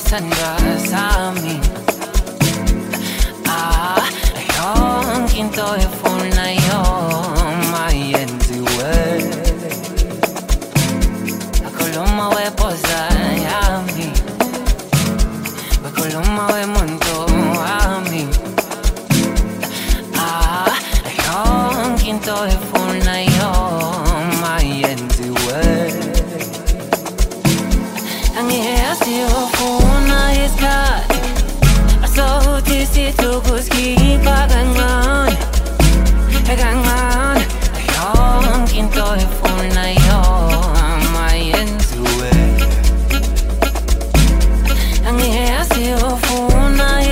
sandra sami. Yonke into efuna yoma yenziwe. Akhuluma wepoza yami, akhuluma wemuntu wami. Yonke into efuna yoma yenziwe. Angiyazi ufuna isikhathi asokuthi sithukuskipha kancane kancane. Yonke into efuna yoma yenziwe. Angiyazi ufuna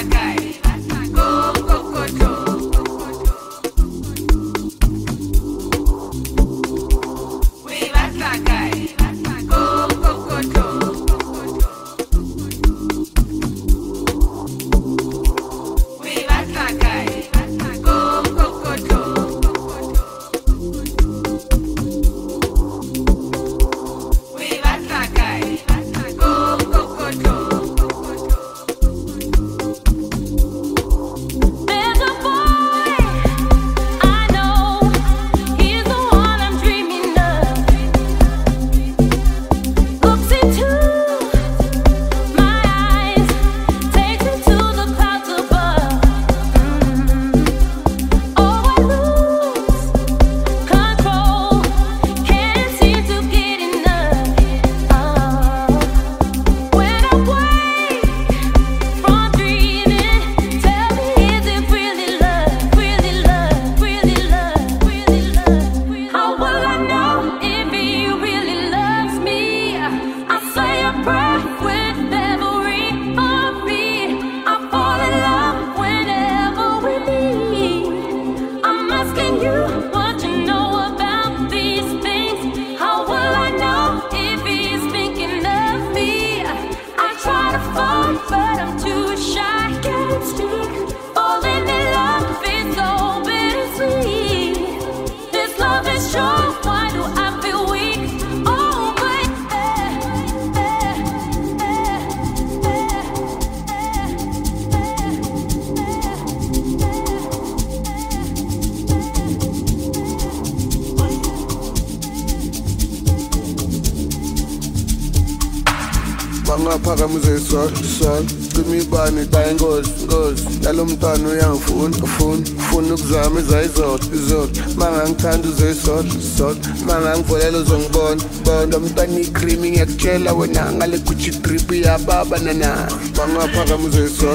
Bangaphakamuze isol Cimibani dayingozi Yalo mntwana uyangifuna Ufuna ukuzama izayizolo Mangangithanda uzoyisol Mangangivolela uzongibona Lo mntwana ikrimi ngiyakutshela wena Ngale Gucci drip yababa nana Bangaphakamuze isol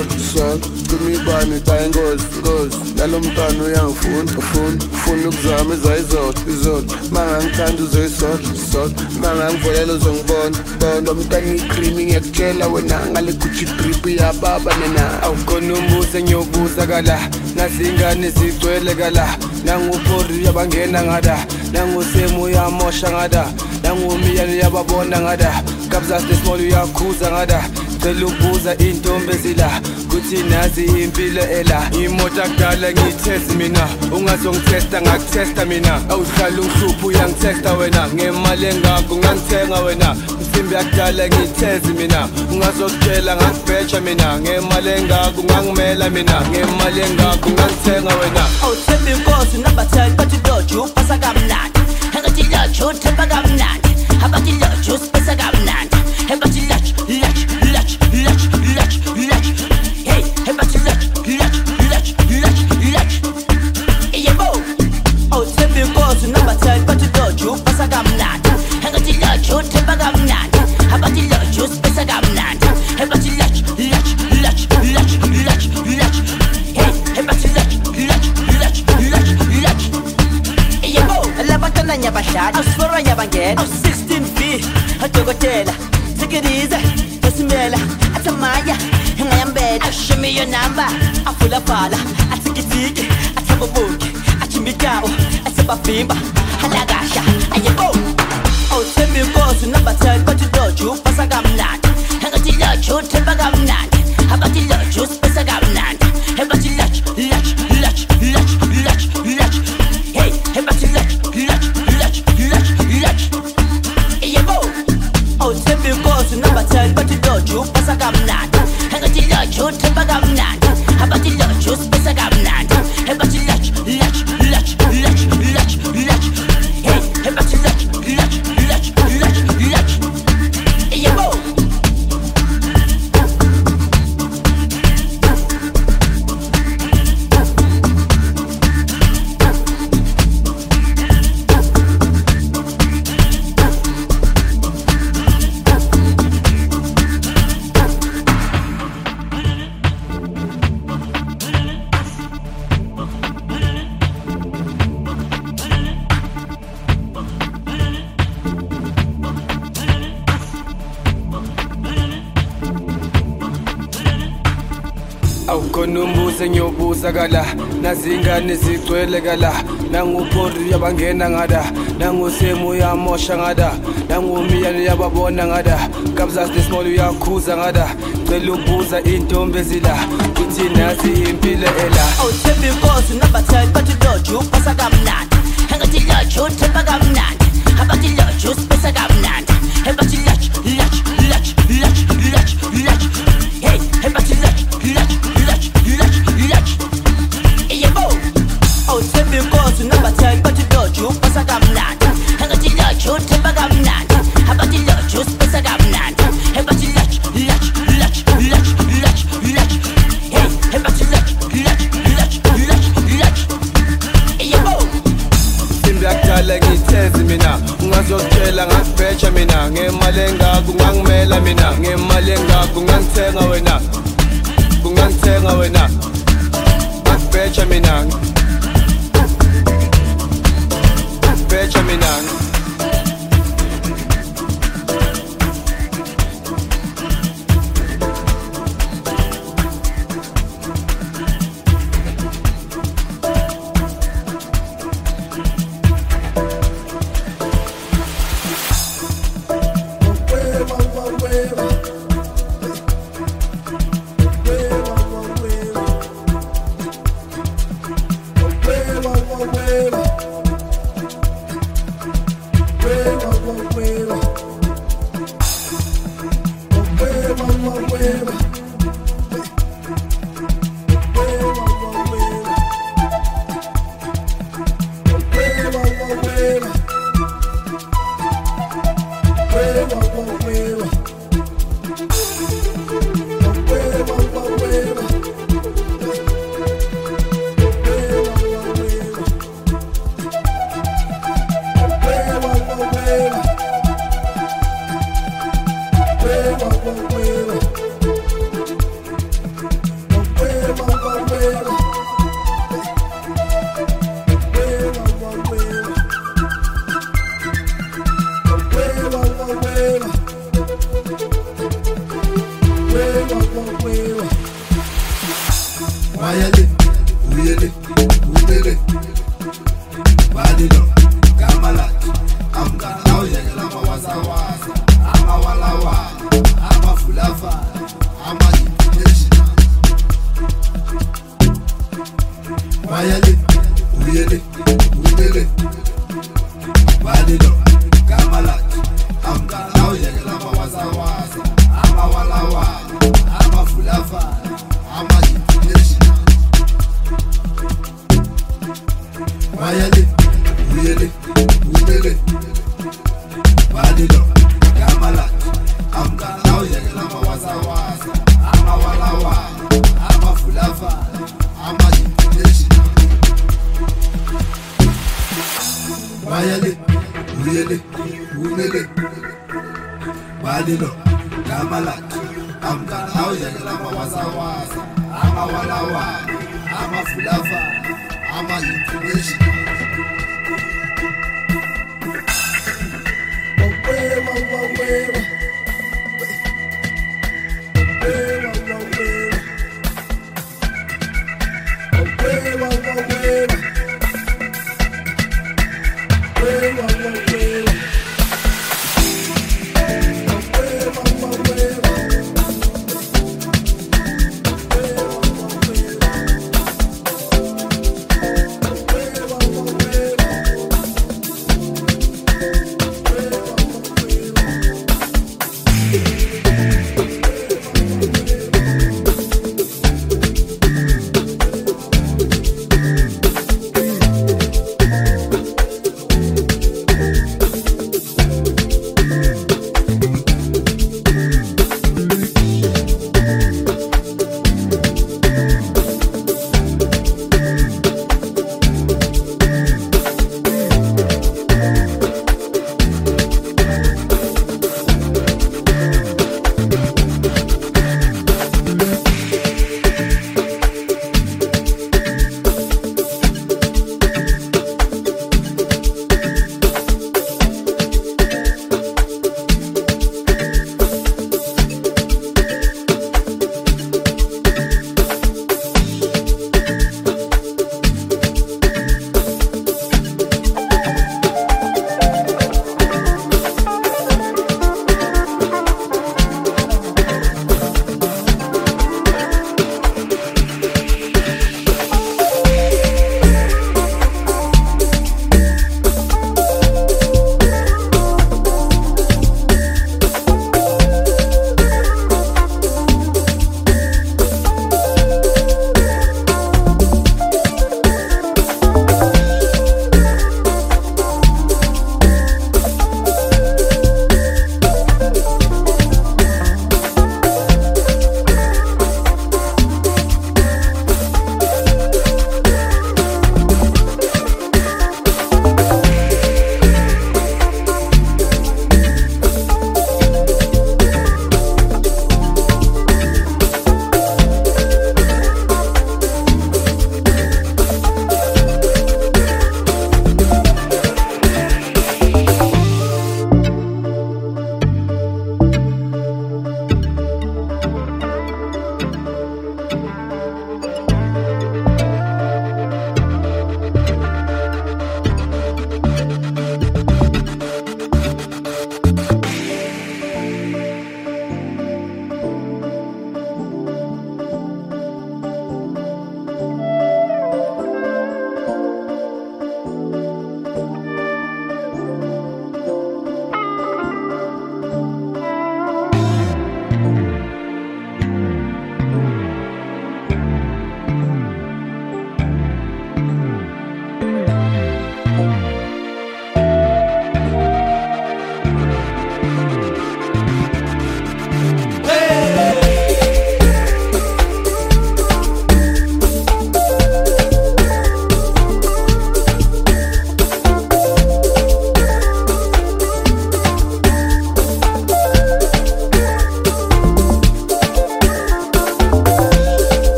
Cimibani dayingozi Yalo mntwana uyangifuna Ufuna ukuzama izayizolo Mangangithanda uzoyisol Mangangivolela uzongibona Lo mntwana ikrimi ngiyakutshela wena Ngale Gucci drip yababa nana Awukhona umbuzo engiyobuza kala Nazingane zigcwele kala Nangupori yabangena ngada Nangusemu uyamosha ngada Nangumiyane yababona ngada Kabza small uyakhuza ngada Cela ubuza intombi ezila Kuthi nazi impilo ela Imoto akudala ngiyithest mina Ungazongithesta ngakuthesta mina Awuhlala ungihlupha uyangithesta wena Ngemali engako ngangithenga wena Msimbi akudala ngiyithezi mina Ungazokutshela ngakubheja mina Ngemali engako ngangimela mina Ngemali engako ngangithenga wena Awuthemba inkosi nabathali bathi loju upasa kamnandi Engathi loju uthemba kamnandi Abathi loju usipesa kamnandi Engathi loju Hey, engathi loju Yebo Awuthemba inkosi nabathali bathi loju upasa kamnandi Engathi loju uthemba kamnandi Abathi loju usipesa kamnandi Engathi loju Hey, engathi Yebo Labatana nyabashadi Asfora nyabangena 16V Adokotela Take it easy Tosimela Atamaya Ngayambeda Show me your number Afula pala Atikitiki Atababuki Achimbikao Atabafimba Halagasha Ayebo Awuthemba inkosi nabathali bathi loju upasa kamnandi Engathi loju uthemba kamnandi Abathi loju usipesa kamnandi Engathi loju Hey, engathi loju Yebo Awuthemba inkosi nabathali bathi loju upasa kamnandi Engathi loju uthemba kamnandi Abathi loju usipesa kamnandi Engathi loju Hey, engathi loju Yebo awukhona umbuso engiyobusa kala nazingane zigcwele kala nangupori yabangena ngada nangusemu uyamosha ngada nangumiyane yababona ngada kabza small uyakhuza ngada cela ubuza intombi ezila kuthi nazi impilo ela awuthembi inkosi nabathela bathi loju pasa kamnandi engathi loju themba kamnandi abathi loju pasa kamnandi abathi loju hey abathi awuthembi inkosi nabathela bathi loju pasa kamnandi engathi loju themba kamnandi abathi loju pasa kamnandi abathi ngithezi mina ungazokutshela ngakubheja mina ngemali engako ungangimela mina ngemali engako ungangithenga wena ngakubheja mina ngakubheja mina Whatever.